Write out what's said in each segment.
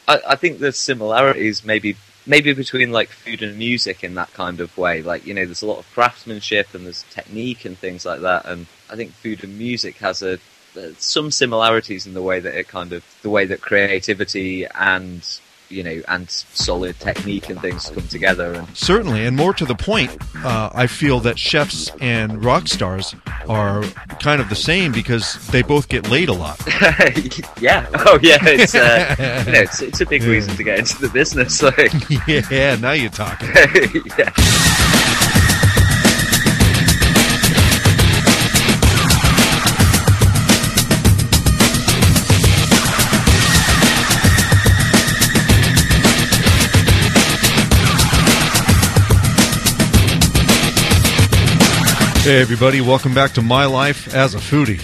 I think there's similarities maybe between like food and music in that kind of way. Like, there's a lot of craftsmanship and there's technique and things like that. And I think food and music has some similarities in the way that creativity and and solid technique and things come together. And certainly, and more to the point, I feel that chefs and rock stars are kind of the same because they both get laid a lot. Yeah. Oh, yeah. It's a big reason to get into the business. So. Yeah, now you're talking. Yeah. Hey everybody, welcome back to My Life as a Foodie.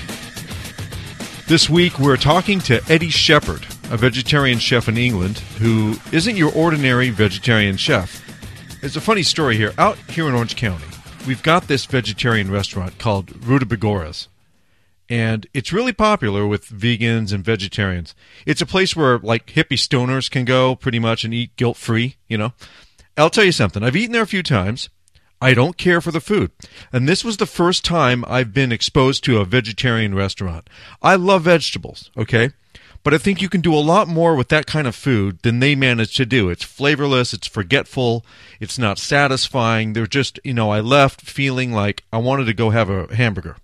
This week we're talking to Eddie Shepherd, a vegetarian chef in England who isn't your ordinary vegetarian chef. There's a funny story here. Out here in Orange County, we've got this vegetarian restaurant called Rutabagoras, and it's really popular with vegans and vegetarians. It's a place where like hippie stoners can go pretty much and eat guilt-free, I'll tell you something. I've eaten there a few times. I don't care for the food. And this was the first time I've been exposed to a vegetarian restaurant. I love vegetables, okay? But I think you can do a lot more with that kind of food than they managed to do. It's flavorless, it's forgetful, it's not satisfying. They're just, I left feeling like I wanted to go have a hamburger.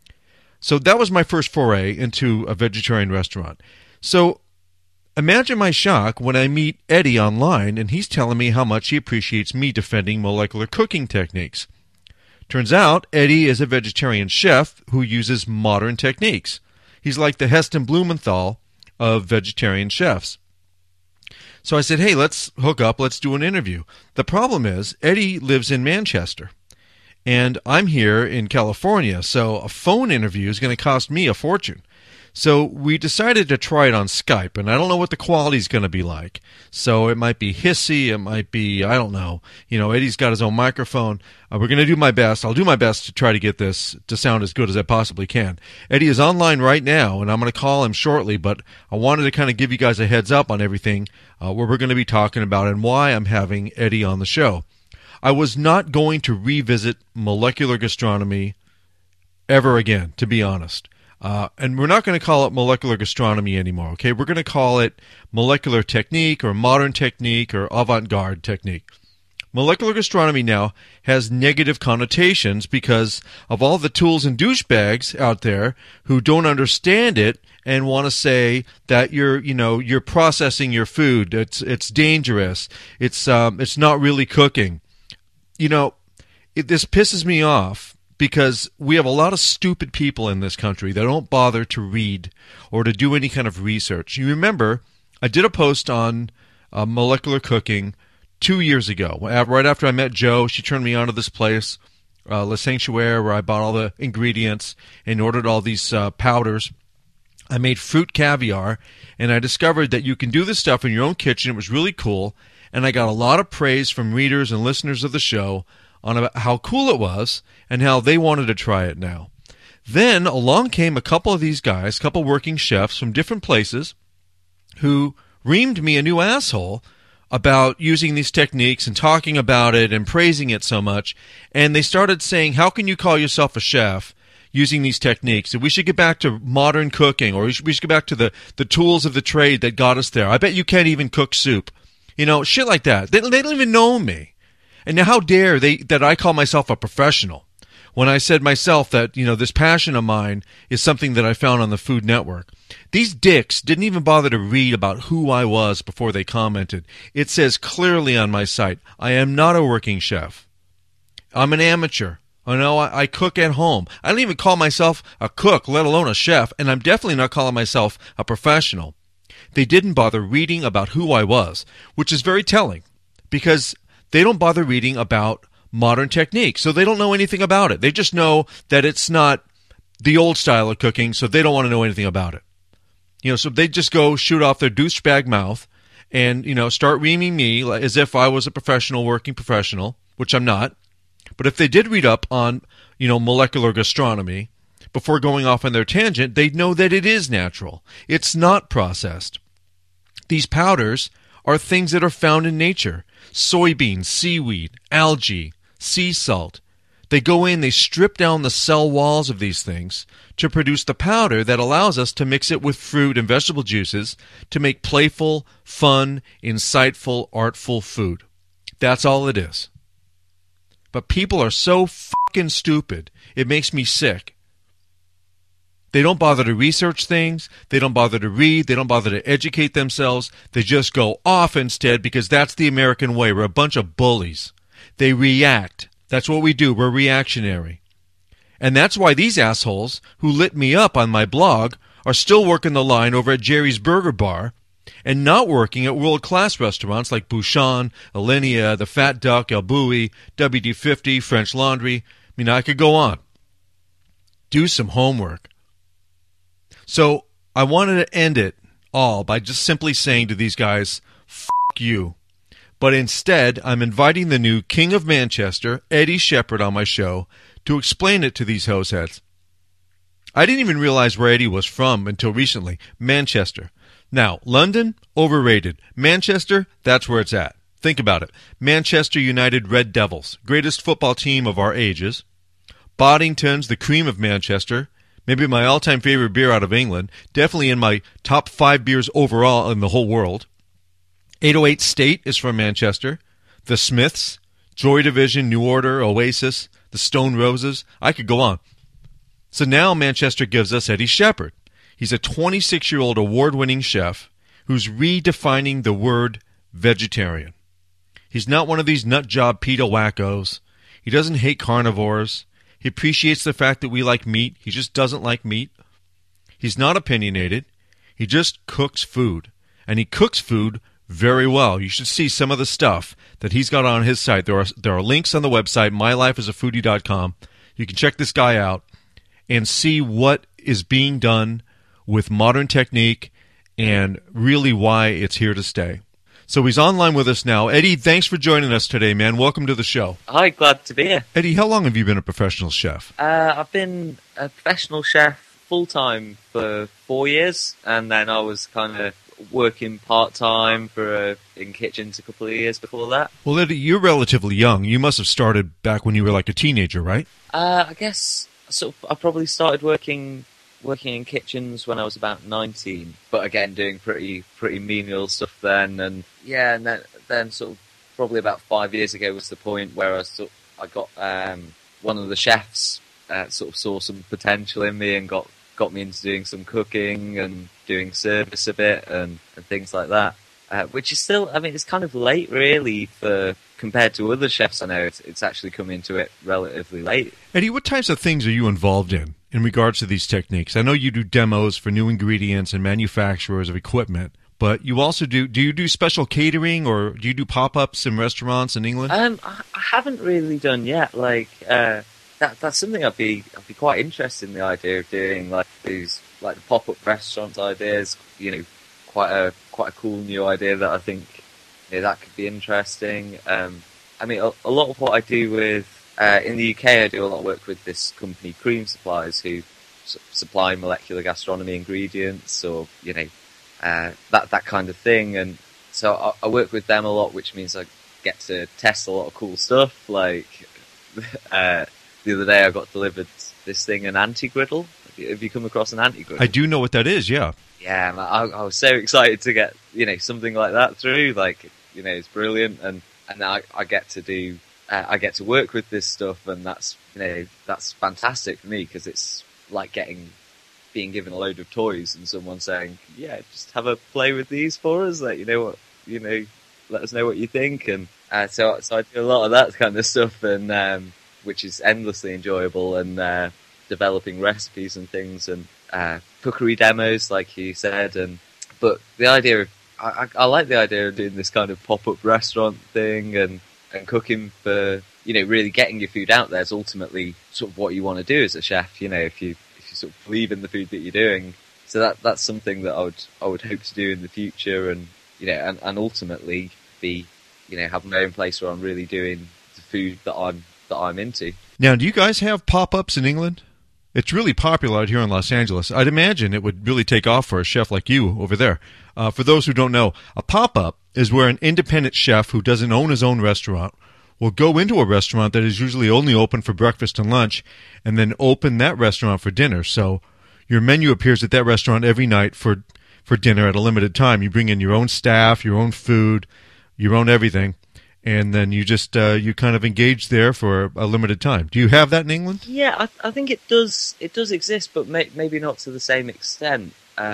So that was my first foray into a vegetarian restaurant. So imagine my shock when I meet Eddie online and he's telling me how much he appreciates me defending molecular cooking techniques. Turns out Eddie is a vegetarian chef who uses modern techniques. He's like the Heston Blumenthal of vegetarian chefs. So I said, hey, let's hook up, let's do an interview. The problem is Eddie lives in Manchester and I'm here in California, so a phone interview is going to cost me a fortune. So we decided to try it on Skype, and I don't know what the quality is going to be like. So it might be hissy, it might be, I don't know. Eddie's got his own microphone. We're going to do my best. I'll do my best to try to get this to sound as good as I possibly can. Eddie is online right now, and I'm going to call him shortly, but I wanted to kind of give you guys a heads up on everything what we're going to be talking about and why I'm having Eddie on the show. I was not going to revisit molecular gastronomy ever again, to be honest. And we're not going to call it molecular gastronomy anymore, okay? We're going to call it molecular technique or modern technique or avant-garde technique. Molecular gastronomy now has negative connotations because of all the tools and douchebags out there who don't understand it and want to say that you're processing your food. It's dangerous. It's not really cooking. This pisses me off. Because we have a lot of stupid people in this country that don't bother to read or to do any kind of research. You remember, I did a post on molecular cooking 2 years ago. Right after I met Jo, she turned me on to this place, Le Sanctuaire, where I bought all the ingredients and ordered all these powders. I made fruit caviar, and I discovered that you can do this stuff in your own kitchen. It was really cool, and I got a lot of praise from readers and listeners of the show on how cool it was and how they wanted to try it now. Then along came a couple of these guys, a couple working chefs from different places who reamed me a new asshole about using these techniques and talking about it and praising it so much. And they started saying, how can you call yourself a chef using these techniques? And we should get back to modern cooking, or we should get back to the tools of the trade that got us there. I bet you can't even cook soup. Shit like that. They don't even know me. And now how dare they that I call myself a professional when I said myself that, this passion of mine is something that I found on the Food Network. These dicks didn't even bother to read about who I was before they commented. It says clearly on my site, I am not a working chef. I'm an amateur. I cook at home. I don't even call myself a cook, let alone a chef, and I'm definitely not calling myself a professional. They didn't bother reading about who I was, which is very telling because they don't bother reading about modern techniques, so they don't know anything about it. They just know that it's not the old style of cooking, so they don't want to know anything about it. So they just go shoot off their douchebag mouth and, start reaming me as if I was a working professional, which I'm not. But if they did read up on, molecular gastronomy before going off on their tangent, they'd know that it is natural. It's not processed. These powders are things that are found in nature. Soybeans, seaweed, algae, sea salt. They go in, they strip down the cell walls of these things to produce the powder that allows us to mix it with fruit and vegetable juices to make playful, fun, insightful, artful food. That's all it is. But people are so fucking stupid, it makes me sick. They don't bother to research things, they don't bother to read, they don't bother to educate themselves. They just go off instead because that's the American way. We're a bunch of bullies. They react. That's what we do. We're reactionary. And that's why these assholes who lit me up on my blog are still working the line over at Jerry's Burger Bar and not working at world-class restaurants like Bouchon, Alinea, The Fat Duck, El Bulli, WD-50, French Laundry. I mean, I could go on. Do some homework. So I wanted to end it all by just simply saying to these guys, fuck you. But instead, I'm inviting the new King of Manchester, Eddie Shepard, on my show to explain it to these hoseheads. I didn't even realize where Eddie was from until recently, Manchester. Now, London, overrated. Manchester, that's where it's at. Think about it. Manchester United Red Devils, greatest football team of our ages. Boddington's the cream of Manchester. Maybe my all-time favorite beer out of England. Definitely in my top 5 beers overall in the whole world. 808 State is from Manchester. The Smiths, Joy Division, New Order, Oasis, the Stone Roses. I could go on. So now Manchester gives us Eddie Shepard. He's a 26-year-old award-winning chef who's redefining the word vegetarian. He's not one of these nut-job PETA wackos. He doesn't hate carnivores. He appreciates the fact that we like meat. He just doesn't like meat. He's not opinionated. He just cooks food. And he cooks food very well. You should see some of the stuff that he's got on his site. There are links on the website, mylifeasafoodie.com. You can check this guy out and see what is being done with modern technique and really why it's here to stay. So he's online with us now. Eddie, thanks for joining us today, man. Welcome to the show. Hi, glad to be here. Eddie, how long have you been a professional chef? I've been a professional chef full-time for 4 years, and then I was kind of working part-time in kitchens a couple of years before that. Well, Eddie, you're relatively young. You must have started back when you were like a teenager, right? I guess I probably started working in kitchens when I was about 19, but again doing pretty menial stuff then. And yeah, and then sort of probably about 5 years ago was the point where I got one of the chefs sort of saw some potential in me and got me into doing some cooking and doing service a bit and things like that. Which is still, I mean, it's kind of late really compared to other chefs I know. It's actually come into it relatively late. Eddie, what types of things are you involved in regards to these techniques? I know you do demos for new ingredients and manufacturers of equipment, but you also do you do special catering or do you do pop-ups in restaurants in England? I haven't really done yet. Like, that's something I'd be quite interested in, the idea of doing, like these, like the pop-up restaurant ideas, you know, quite a cool new idea that I think, you know, that could be interesting. I mean, a lot of what I do with in the UK, I do a lot of work with this company, Cream Supplies, who supply molecular gastronomy ingredients, or you know, that kind of thing. And so I work with them a lot, which means I get to test a lot of cool stuff. Like the other day, I got delivered this thing, an anti-griddle. Have you come across an anti-griddle? I do know what that is, yeah. Yeah, I was so excited to get, you know, something like that through. Like, you know, it's brilliant, and I get to do, I get to work with this stuff, and that's, you know, that's fantastic for me, because it's like being given a load of toys and someone saying, yeah, just have a play with these for us, like, let us know what you think. And so I do a lot of that kind of stuff, and which is endlessly enjoyable, and developing recipes and things, and cookery demos, like you said. But the idea of, I like the idea of doing this kind of pop-up restaurant thing, and cooking for, you know, really getting your food out there is ultimately sort of what you want to do as a chef, you know, if you sort of believe in the food that you're doing. So that's something that I would hope to do in the future, and, you know, and ultimately be, you know, have my own place where I'm really doing the food that I'm into. Now, do you guys have pop-ups in England? It's really popular out here in Los Angeles. I'd imagine it would really take off for a chef like you over there. For those who don't know, a pop-up is where an independent chef who doesn't own his own restaurant will go into a restaurant that is usually only open for breakfast and lunch, and then open that restaurant for dinner. So your menu appears at that restaurant every night for dinner at a limited time. You bring in your own staff, your own food, your own everything, and then you just you kind of engage there for a limited time. Do you have that in England? Yeah, I think it does. It does exist, but maybe not to the same extent.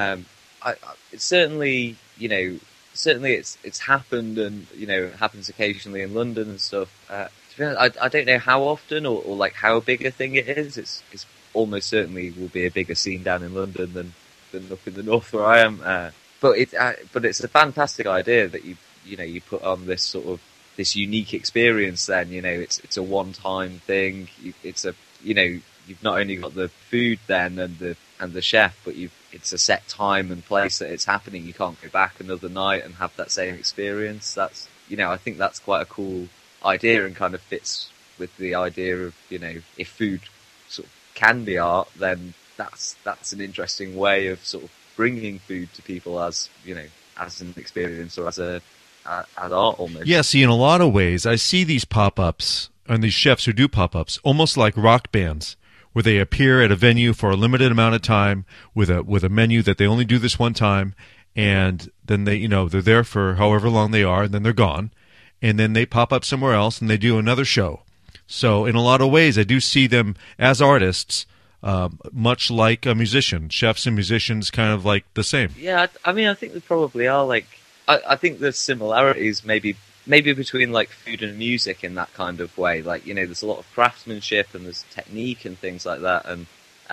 It's certainly, certainly it's happened, and it happens occasionally in London and stuff. To be honest, I don't know how often or like how big a thing it is. It's almost certainly will be a bigger scene down in London than up in the north where I am. But it's a fantastic idea that you put on this sort of this unique experience. Then it's a one-time thing. You've not only got the food then and the chef, but it's a set time and place that it's happening. You can't go back another night and have that same experience. That's I think that's quite a cool idea and kind of fits with the idea of if food sort of can be art, then that's an interesting way of sort of bringing food to people as as an experience or as art almost. Yeah, see, in a lot of ways, I see these pop-ups and these chefs who do pop-ups almost like rock bands, where they appear at a venue for a limited amount of time with a menu that they only do this one time, and then they're there for however long they are, and then they're gone, and then they pop up somewhere else and they do another show. So in a lot of ways, I do see them as artists, much like a musician. Chefs and musicians kind of like the same. Yeah, I mean, I think they probably are. Like, I think there's similarities maybe between like food and music in that kind of way. Like, there's a lot of craftsmanship and there's technique and things like that. And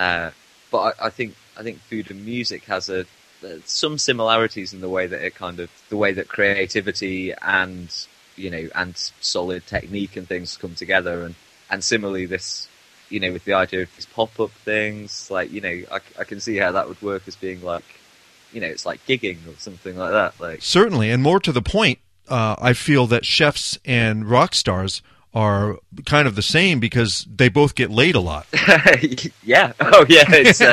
but I think food and music has some similarities in the way that the way that creativity and and solid technique and things come together. And similarly, this with the idea of these pop-up things, like I can see how that would work as being like it's like gigging or something like that. Like, certainly, and more to the point, I feel that chefs and rock stars are kind of the same because they both get laid a lot. Yeah. Oh, yeah.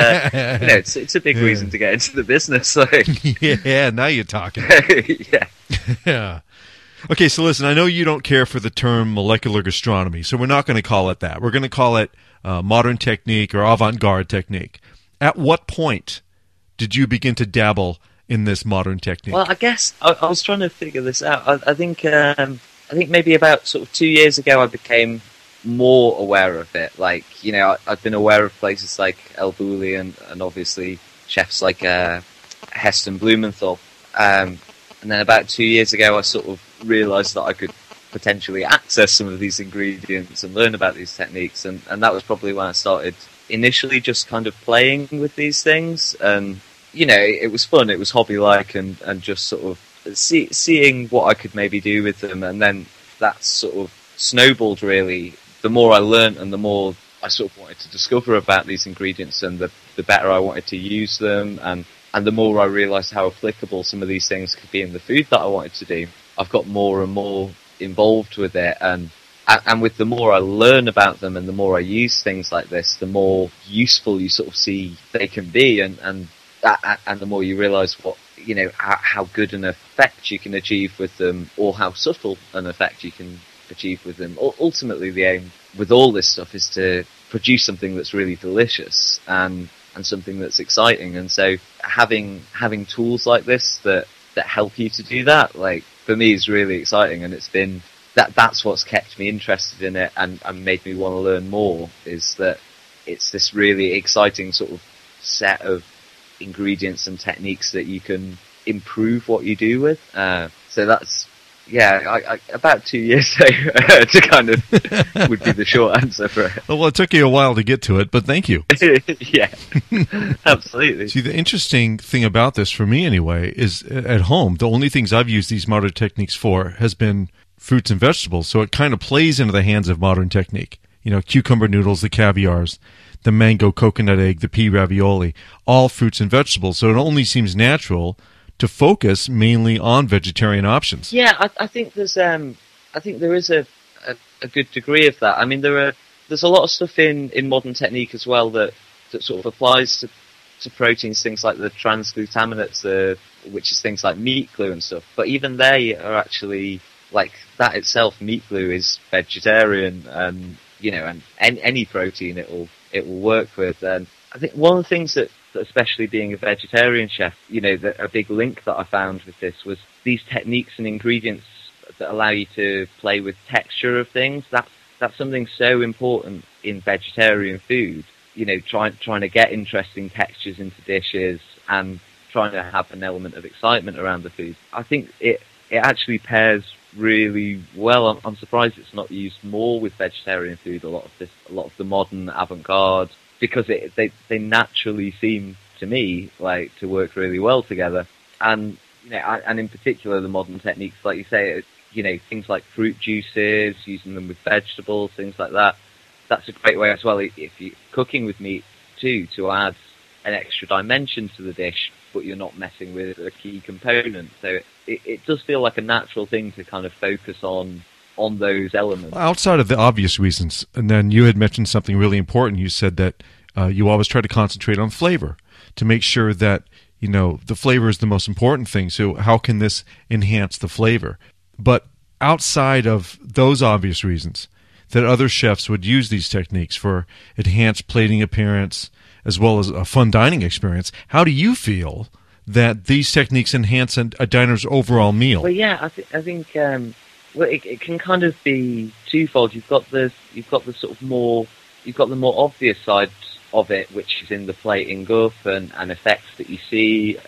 It's it's a big reason to get into the business. Like. Yeah. Now you're talking. Yeah. Yeah. Okay. So listen, I know you don't care for the term molecular gastronomy, so we're not going to call it that. We're going to call it modern technique or avant-garde technique. At what point did you begin to dabble in this modern technique? Well, I guess I was trying to figure this out. I think maybe about sort of 2 years ago I became more aware of it. Like, I've been aware of places like El Bulli and obviously chefs like Heston Blumenthal. And then about 2 years ago I sort of realised that I could potentially access some of these ingredients and learn about these techniques. And that was probably when I started initially just kind of playing with these things. And it was fun. It was hobby-like, and just sort of seeing what I could maybe do with them, and then that sort of snowballed. Really, the more I learnt, and the more I sort of wanted to discover about these ingredients, and the better I wanted to use them, and the more I realised how applicable some of these things could be in the food that I wanted to do. I've got more and more involved with it, and with the more I learn about them, and the more I use things like this, the more useful you sort of see they can be, and the more you realise what how good an effect you can achieve with them, or how subtle an effect you can achieve with them. Ultimately, the aim with all this stuff is to produce something that's really delicious and something that's exciting. And so having tools like this that help you to do that, like, for me, is really exciting. And it's been that's what's kept me interested in it and made me want to learn more, is that it's this really exciting sort of set of ingredients and techniques that you can improve what you do with. So that's, I about 2 years to kind of would be the short answer for it. Well, it took you a while to get to it, but thank you. Yeah, absolutely. See, the interesting thing about this, for me anyway, is at home, the only things I've used these modern techniques for has been fruits and vegetables, so it kind of plays into the hands of modern technique. Cucumber noodles, the caviars, the mango coconut egg, the pea ravioli, all fruits and vegetables. So it only seems natural to focus mainly on vegetarian options. Yeah, I think there is a good degree of that. I mean, there's a lot of stuff in modern technique as well that that sort of applies to proteins, things like the transglutaminates, which is things like meat glue and stuff. But even they are actually, like, that itself, meat glue is vegetarian, and any protein it will work with. And I think one of the things that especially being a vegetarian chef, a big link that I found with this was these techniques and ingredients that allow you to play with texture of things. That's something so important in vegetarian food. Trying to get interesting textures into dishes and trying to have an element of excitement around the food. I think it actually pairs really well. I'm surprised it's not used more with vegetarian food. A lot of the modern avant-garde, because they naturally seem to me like to work really well together. And and in particular the modern techniques, like you say, things like fruit juices, using them with vegetables, things like that. That's a great way as well, if you're cooking with meat too, to add an extra dimension to the dish, but you're not messing with a key component. So it does feel like a natural thing to kind of focus on those elements. Outside of the obvious reasons, and then you had mentioned something really important. You said that you always try to concentrate on flavor to make sure that, the flavor is the most important thing. So how can this enhance the flavor? But outside of those obvious reasons, that other chefs would use these techniques for enhanced plating appearance as well as a fun dining experience, how do you feel that these techniques enhance a diner's overall meal? Well, yeah, I think it can kind of be twofold. You've got the sort of more obvious side of it, which is in the plating up and effects that you see,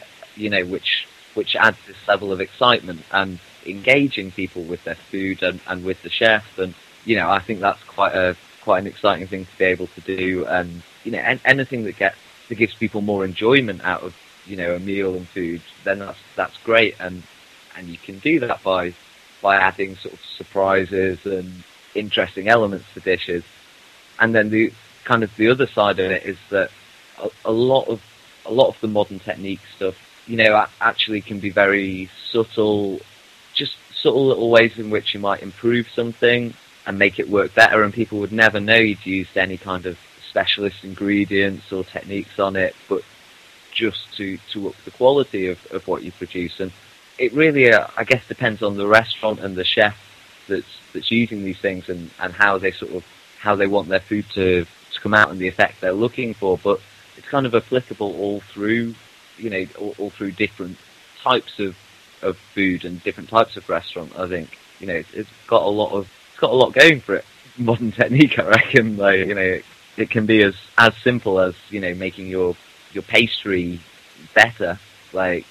which adds this level of excitement and engaging people with their food and with the chef. And I think that's quite an exciting thing to be able to do. And anything that gives people more enjoyment out of a meal and food, then that's great. And you can do that by adding sort of surprises and interesting elements to dishes. And then the other side of it is that a lot of the modern technique stuff, actually can be very subtle, just subtle little ways in which you might improve something and make it work better, and people would never know you'd used any kind of specialist ingredients or techniques on it, but just to up the quality of what you produce. And it really, I guess, depends on the restaurant and the chef that's using these things and how they want their food to come out and the effect they're looking for. But it's kind of applicable all through, all through different types of food and different types of restaurant. I think, it's got a lot going for it. Modern technique, I reckon. Like, it can be as simple as, making your pastry better, like,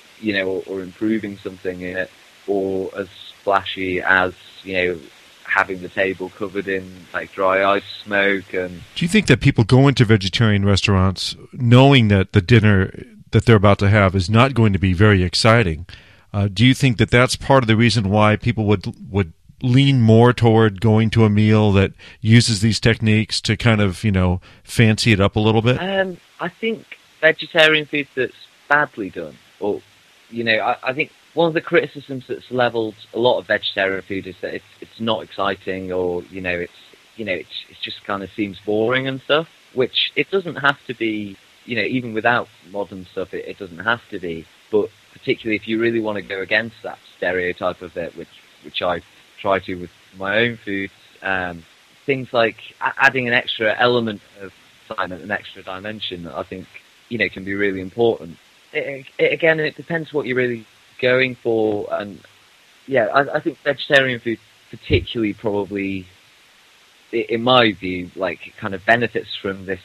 or improving something in it, or as flashy as, having the table covered in like dry ice smoke. And do you think that people go into vegetarian restaurants knowing that the dinner that they're about to have is not going to be very exciting? Do you think that that's part of the reason why people would lean more toward going to a meal that uses these techniques to kind of, fancy it up a little bit? I think vegetarian food that's badly done, or, I think one of the criticisms that's leveled a lot of vegetarian food is that it's not exciting, or, it just kind of seems boring and stuff, which it doesn't have to be, even without modern stuff, it doesn't have to be. But particularly if you really want to go against that stereotype of it, which I try to with my own foods, things like adding an extra element of excitement, an extra dimension, I think, can be really important. Again, it depends what you're really going for. And yeah, I think vegetarian food particularly probably, in my view, like, kind of benefits from this,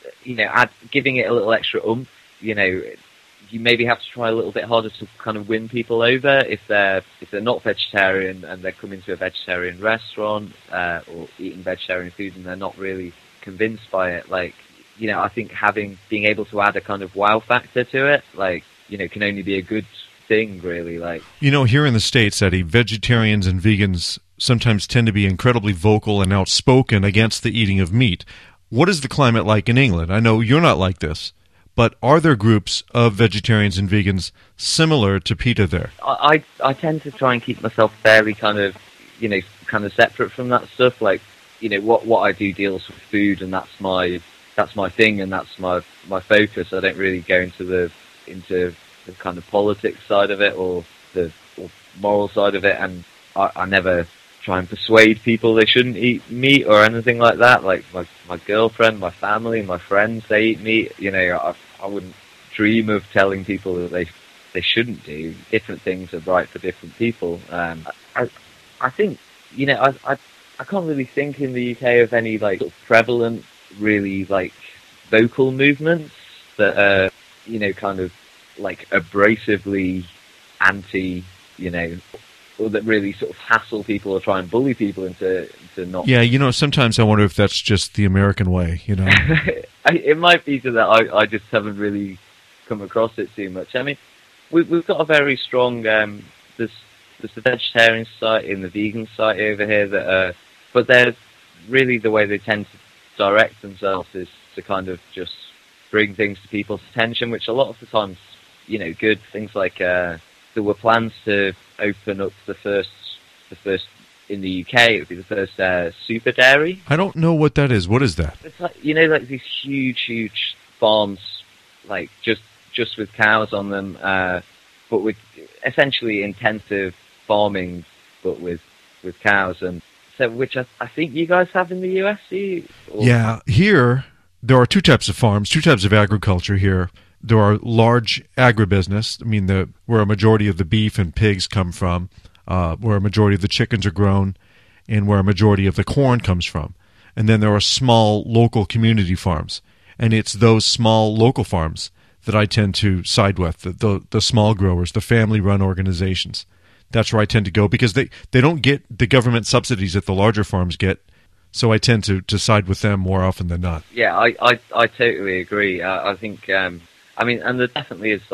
giving it a little extra oomph. You maybe have to try a little bit harder to kind of win people over if they're not vegetarian and they're coming to a vegetarian restaurant or eating vegetarian food and they're not really convinced by it. Like, I think being able to add a kind of wow factor to it, like, can only be a good thing, really. Like, here in the States, Eddie, vegetarians and vegans sometimes tend to be incredibly vocal and outspoken against the eating of meat. What is the climate like in England? I know you're not like this, but are there groups of vegetarians and vegans similar to PETA there? I tend to try and keep myself fairly kind of separate from that stuff. Like, what I do deals with food, and that's my that's my thing and that's my focus. I don't really go into the kind of politics side of it or the moral side of it, and I never try and persuade people they shouldn't eat meat or anything like that. Like my girlfriend, my family, my friends, they eat meat. You know, I wouldn't dream of telling people that they shouldn't do. Different things are right for different people. I think, you know, I can't really think in the UK of any like sort of prevalent, really like vocal movements that are, you know, kind of like abrasively anti, you know, or that really sort of hassle people or try and bully people into not. Yeah, you know, sometimes I wonder if that's just the American way, you know. It might be that I just haven't really come across it too much. I mean, we've got a very strong, there's the vegetarian society and the vegan society over here that, but they're really the way they tend to direct themselves is to kind of just bring things to people's attention, which a lot of the times, you know, good things like, there were plans to open up the first in the UK. It would be the first super dairy. I don't know what that is. What is that? It's like, you know, like these huge farms, like just with cows on them, but with essentially intensive farming, but with cows, and so which I think you guys have in the US. Yeah, here there are two types of farms, two types of agriculture here. There are large agribusiness, I mean, where a majority of the beef and pigs come from, where a majority of the chickens are grown, and where a majority of the corn comes from. And then there are small local community farms. And it's those small local farms that I tend to side with, the small growers, the family-run organizations. That's where I tend to go because they don't get the government subsidies that the larger farms get. So I tend to side with them more often than not. Yeah, I totally agree. I think... I mean, and there definitely is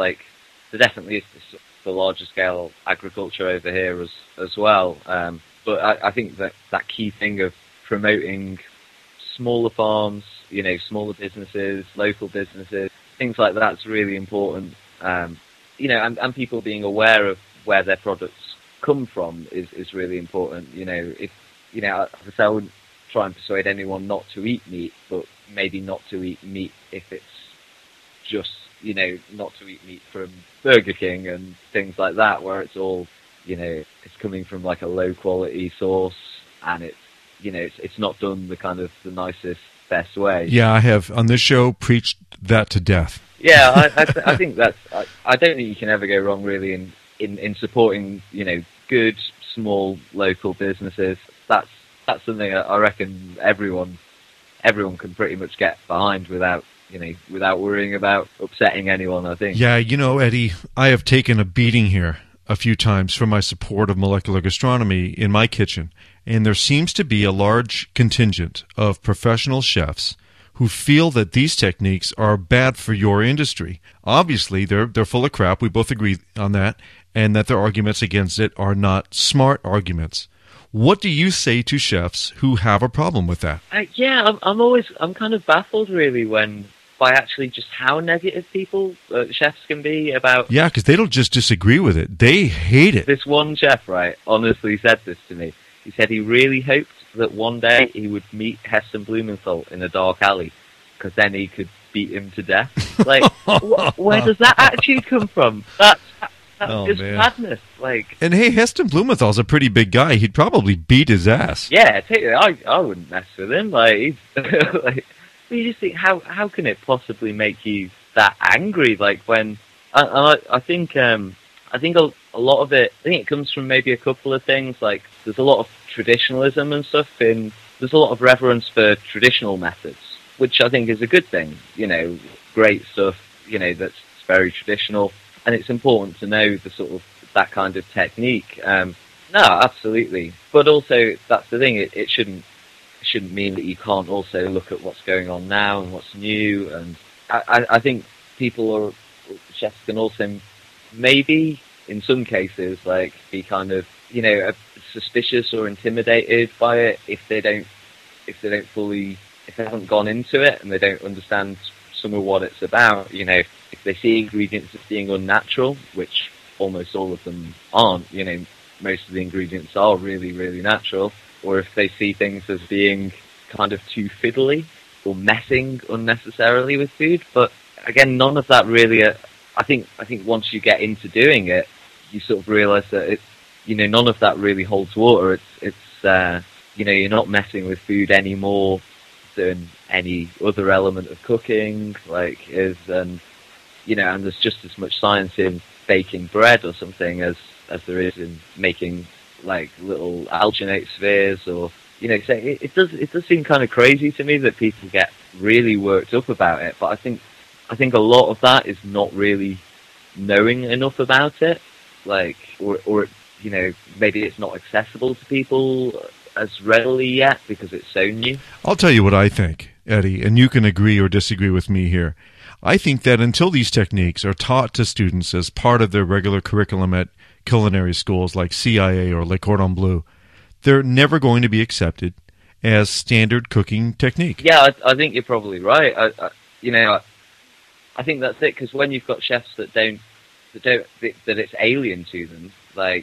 the larger scale agriculture over here as well. But I think that key thing of promoting smaller farms, you know, smaller businesses, local businesses, things like that's really important. You know, and people being aware of where their products come from is really important. You know, if you know, I wouldn't try and persuade anyone not to eat meat, but maybe not to eat meat if it's just, you know, not to eat meat from Burger King and things like that, where it's all, you know, it's coming from like a low quality source, and it's, you know, it's not done the kind of the nicest, best way. Yeah, I have on this show preached that to death. Yeah, I think that's, I don't think you can ever go wrong really in supporting, you know, good, small, local businesses. That's something I reckon everyone can pretty much get behind without worrying about upsetting anyone, I think. Yeah, you know, Eddie, I have taken a beating here a few times for my support of molecular gastronomy in my kitchen, and there seems to be a large contingent of professional chefs who feel that these techniques are bad for your industry. Obviously, they're full of crap. We both agree on that, and that their arguments against it are not smart arguments. What do you say to chefs who have a problem with that? Yeah, I'm kind of baffled really by actually just how negative people, chefs can be about... Yeah, because they don't just disagree with it. They hate it. This one chef, right, honestly said this to me. He said he really hoped that one day he would meet Heston Blumenthal in a dark alley, because then he could beat him to death. Like, where does that actually come from? That's just madness. Like, and hey, Heston Blumenthal's a pretty big guy. He'd probably beat his ass. Yeah, I wouldn't mess with him. Like, he's, like, you just think, how can it possibly make you that angry? Like, when I think a lot of it, I think it comes from maybe a couple of things. Like, there's a lot of traditionalism and stuff. There's a lot of reverence for traditional methods, which I think is a good thing. You know, great stuff. You know, that's very traditional, and it's important to know the sort of that kind of technique. No, absolutely. But also, that's the thing. It shouldn't mean that you can't also look at what's going on now and what's new. And I think chefs can also maybe, in some cases, like, be kind of, you know, suspicious or intimidated by it if they haven't gone into it and they don't understand some of what it's about. You know, if they see ingredients as being unnatural, which almost all of them aren't, you know, most of the ingredients are really, really natural, or if they see things as being kind of too fiddly, messing unnecessarily with food. But again, none of that really. I think once you get into doing it, you sort of realise that it's, none of that really holds water. It's you're not messing with food anymore than any other element of cooking, and there's just as much science in baking bread or something as there is in making like little alginate spheres, or so it does seem kind of crazy to me that people get really worked up about it. But I think a lot of that is not really knowing enough about it, or maybe it's not accessible to people as readily yet because it's so new. I'll tell you what I think, Eddie, and you can agree or disagree with me here. I think that until these techniques are taught to students as part of their regular curriculum at culinary schools like CIA or Le Cordon Bleu, they're never going to be accepted as standard cooking technique. Yeah, I think you're probably right. I think that's it, because when you've got chefs that it's alien to them,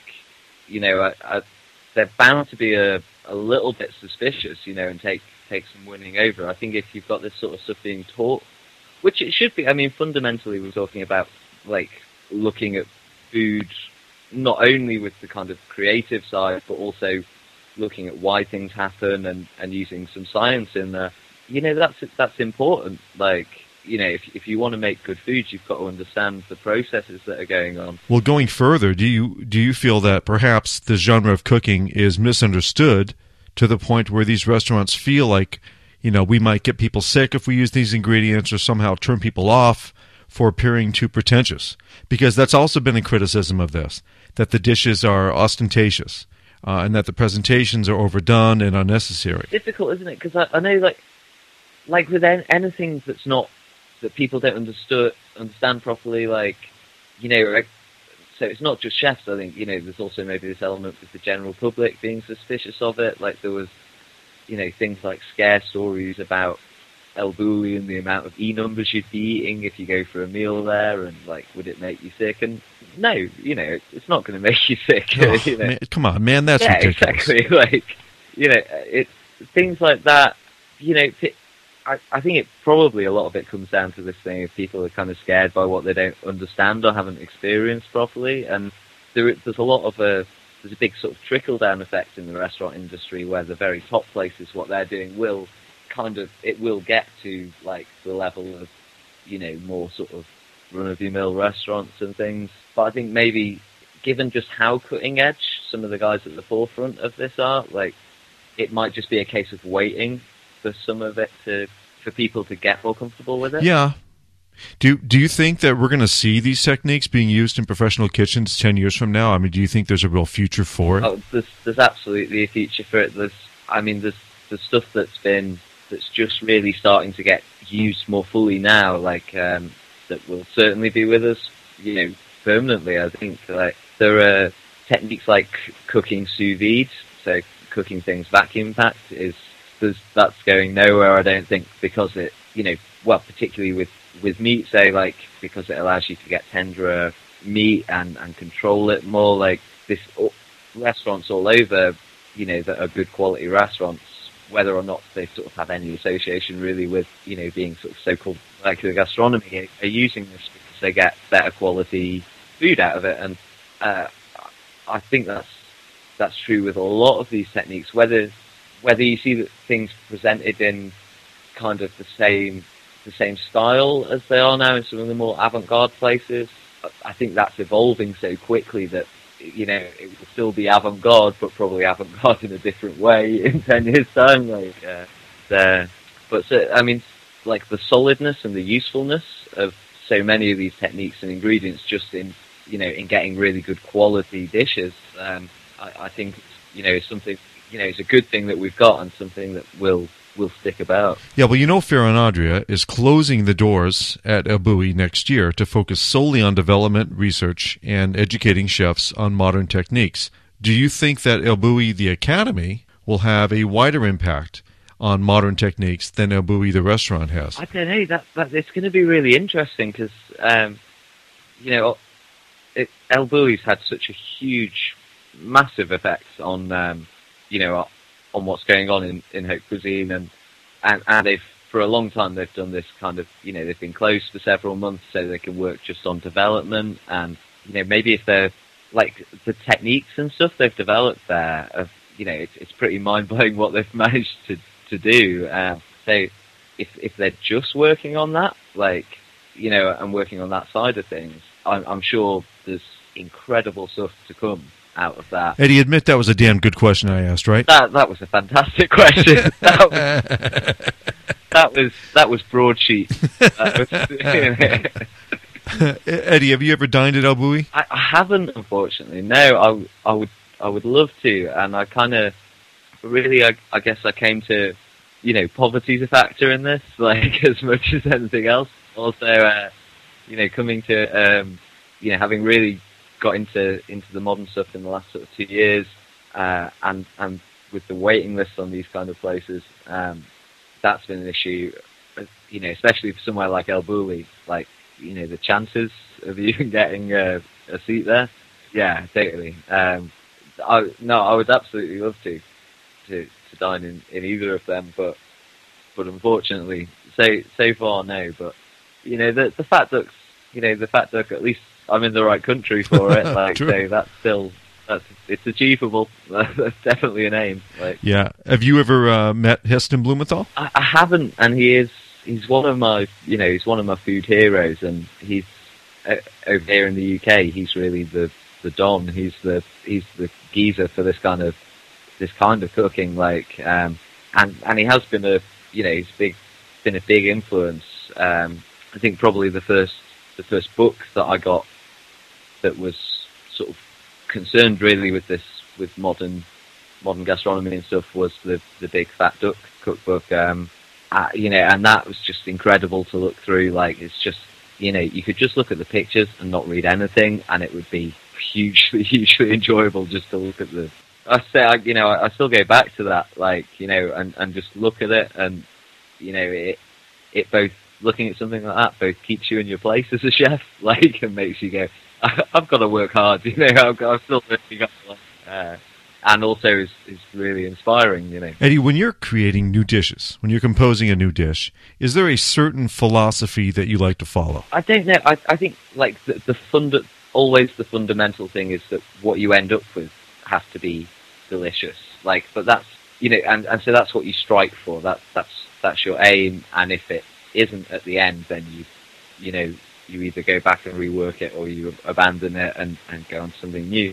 they're bound to be a little bit suspicious, and take some winning over. I think if you've got this sort of stuff being taught, which it should be. I mean, fundamentally, we're talking about looking at food not only with the kind of creative side, but also looking at why things happen and using some science in there. That's important. If you want to make good food, you've got to understand the processes that are going on. Well, going further, do you feel that perhaps the genre of cooking is misunderstood to the point where these restaurants feel like, we might get people sick if we use these ingredients, or somehow turn people off for appearing too pretentious? Because that's also been a criticism of this, that the dishes are ostentatious and that the presentations are overdone and unnecessary. It's difficult, isn't it? Because I know, like with anything that's not, that people don't understand properly, so it's not just chefs. I think, there's also maybe this element with the general public being suspicious of it. Like there was, things like scare stories about El Bulli and the amount of E numbers you'd be eating if you go for a meal there, and would it make you sick? And no, it's not going to make you sick. Oh, man, come on, man, that's ridiculous. Exactly. It's things like that. I think it probably a lot of it comes down to this thing of people are kind of scared by what they don't understand or haven't experienced properly, and there's a big sort of trickle down effect in the restaurant industry where the very top places, what they're doing will get to the level of more sort of run of the mill restaurants and things. But I think maybe given just how cutting edge some of the guys at the forefront of this are, it might just be a case of waiting for some of it for people to get more comfortable with it. Yeah. Do you think that we're going to see these techniques being used in professional kitchens 10 years from now? I mean, do you think there's a real future for it? Oh, there's absolutely a future for it. There's stuff that's just really starting to get used more fully now, that will certainly be with us, permanently. I think there are techniques like cooking sous vide, so cooking things vacuum packed that's going nowhere, I don't think, because it, particularly with meat, say, because it allows you to get tenderer meat and control it more. Restaurants all over, that are good quality restaurants, whether or not they sort of have any association really with, being sort of so-called molecular gastronomy, are using this because they get better quality food out of it. And I think that's true with a lot of these techniques, whether you see that things presented in kind of the same style as they are now in some of the more avant-garde places. I think that's evolving so quickly that, it will still be avant-garde, but probably avant-garde in a different way in 10 years' time. The solidness and the usefulness of so many of these techniques and ingredients just in getting really good quality dishes, I think, is something, it's a good thing that we've got and something that will stick about. Yeah, well, Ferran Adria is closing the doors at El Bulli next year to focus solely on development, research, and educating chefs on modern techniques. Do you think that El Bulli, the Academy, will have a wider impact on modern techniques than El Bulli, the restaurant, has? I don't know. That it's going to be really interesting because, El Bulli's had such a huge, massive effect on, on what's going on in haute cuisine, and for a long time they've done this kind of, they've been closed for several months so they can work just on development, and maybe if they're like the techniques and stuff they've developed there, it's pretty mind blowing what they've managed to do. So if they're just working on that, and working on that side of things, I'm sure there's incredible stuff to come out of that. Eddie, admit that was a damn good question I asked, right? That was a fantastic question. that was broadsheet. Eddie, have you ever dined at El Bulli? I haven't, unfortunately. No, I would love to, and I kind of really, I guess I came to, poverty's a factor in this, as much as anything else. Also, coming to, having really got into the modern stuff in the last sort of 2 years, and with the waiting lists on these kind of places, that's been an issue, especially for somewhere like El Bulli, the chances of you getting a seat there. Yeah, totally. I would absolutely love to dine in either of them, but unfortunately, so far no. But the Fat Duck's, the Fat Duck, at least I'm in the right country for it. So it's achievable. That's definitely an aim. Yeah. Have you ever met Heston Blumenthal? I haven't, and he's one of my food heroes, and he's over here in the UK. He's really the don. He's the geezer for this kind of cooking. And he has been been a big influence. I think probably the first book that I got that was sort of concerned really with modern gastronomy and stuff was the Big Fat Duck cookbook. And that was just incredible to look through. It's just, you could just look at the pictures and not read anything, and it would be hugely enjoyable just to look at I still go back to that, and just look at it, and, it both, looking at something like that both keeps you in your place as a chef, and makes you go, I've got to work hard, I'm still working hard, and also is really inspiring, Eddie, when you're creating new dishes, when you're composing a new dish, is there a certain philosophy that you like to follow? I don't know. I think always the fundamental thing is that what you end up with has to be delicious. But that's and so that's what you strike for. That's your aim. And if it isn't at the end, then you either go back and rework it, or you abandon it and go on to something new.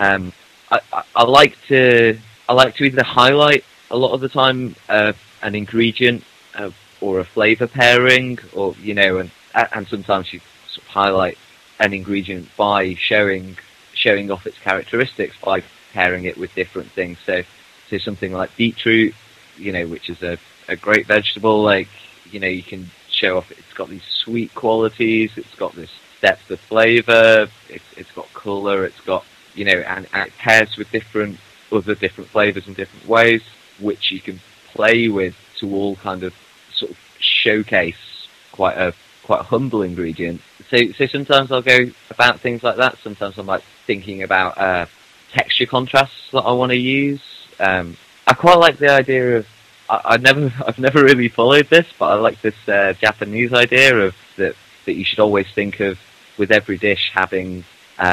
I like to either highlight a lot of the time an ingredient or a flavor pairing, or and sometimes you sort of highlight an ingredient by showing off its characteristics by pairing it with different things. So something like beetroot, which is a great vegetable. You can show off it's got these sweet qualities. It's got this depth of flavor. It's got color. It's got and it pairs with different flavors in different ways, which you can play with to all kind of sort of showcase quite a humble ingredient. So sometimes I'll go about things like that. Sometimes I'm thinking about texture contrasts that I want to use. I quite like the idea of I've never really followed this, but I like this Japanese idea of that you should always think of with every dish having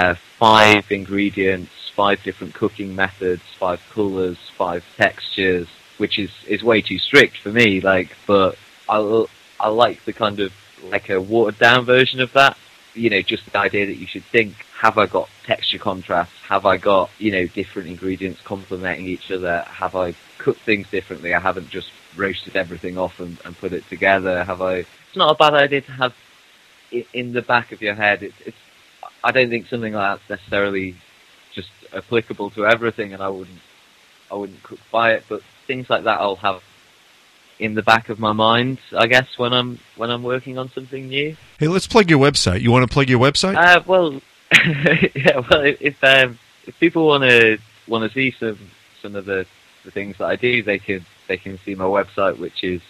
5 ingredients, 5 different cooking methods, 5 colors, 5 textures, which is way too strict for me. But I like the kind of a watered down version of that. Just the idea that you should think: have I got texture contrast? Have I got different ingredients complementing each other? Have I cooked things differently? I haven't just roasted everything off and put it together. It's not a bad idea to have in the back of your head. I don't think something like that's necessarily just applicable to everything, and I wouldn't cook by it. But things like that I'll have in the back of my mind, I guess, when I'm working on something new. Hey, let's plug your website. You want to plug your website? Well, yeah. Well, if people want to see some of the things that I do, they can see my website, which is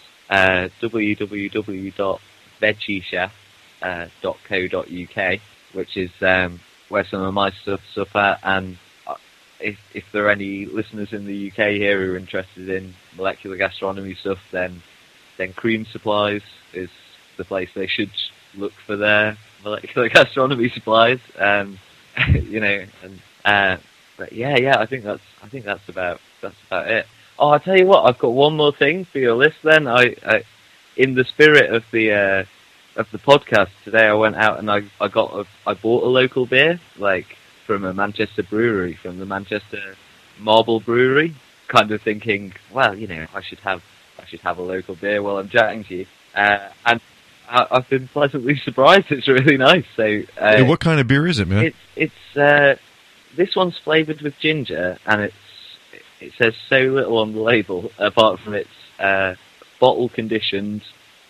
www.veggiechef.co.uk, which is where some of my stuff at. And if there are any listeners in the UK here who are interested in molecular gastronomy stuff, then then Cream Supplies is the place they should look for their molecular gastronomy supplies. You know, and but yeah, I think that's about it. Oh, I'll tell you what, I've got one more thing for your list. Then I in the spirit of the podcast today, I went out and I bought a local beer, like from a Manchester brewery, from the Manchester Marble Brewery. Kind of thinking, well, you know, I should have a local beer while I'm chatting to you, and I've been pleasantly surprised. It's really nice. So, hey, what kind of beer is it, man? It's this one's flavored with ginger, and it says so little on the label apart from it's bottle conditioned.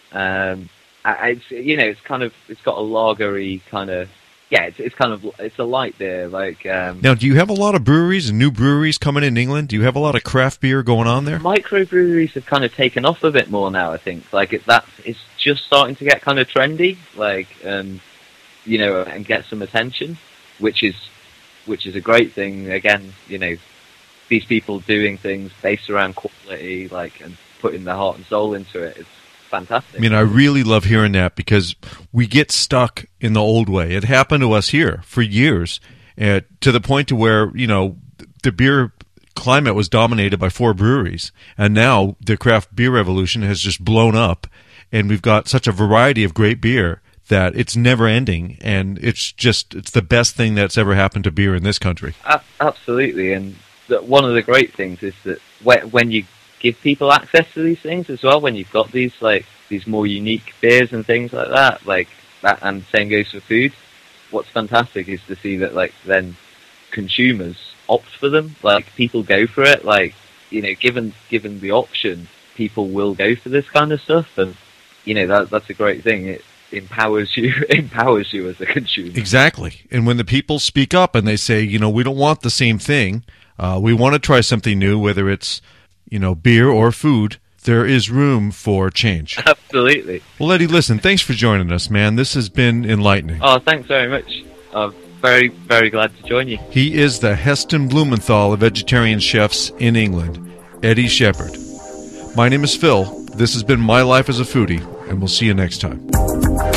It's, you know, it's got a lagery kind of, yeah, it's a light beer. Like now, do you have a lot of breweries and new breweries coming in England? Do you have a lot of craft beer going on there? Microbreweries have kind of taken off a bit more now, I think. Like it's just starting to get kind of trendy, like you know, and get some attention, which is a great thing. Again, you know, these people doing things based around quality, like, and putting their heart and soul into it. It's fantastic. I mean, I really love hearing that because we get stuck in the old way. It happened to us here for years, to the point to where, you know, the beer climate was dominated by 4 breweries, and now the craft beer revolution has just blown up, and we've got such a variety of great beer that it's never ending, and it's the best thing that's ever happened to beer in this country. Absolutely, and one of the great things is that when you give people access to these things as well, when you've got these more unique beers and things like that, and same goes for food. What's fantastic is to see that, like, then consumers opt for them. Like, people go for it. Like, you know, given the option, people will go for this kind of stuff, and you know, that's a great thing. It empowers you as a consumer. Exactly. And when the people speak up and they say, you know, we don't want the same thing, we want to try something new, whether it's, you know, beer or food, there is room for change. Absolutely. Well, Eddie, listen, thanks for joining us, man. This has been enlightening. Oh, thanks very much. I'm very, very glad to join you. He is the Heston Blumenthal of vegetarian chefs in England, Eddie Shepherd. My name is Phil. This has been My Life as a Foodie, and we'll see you next time.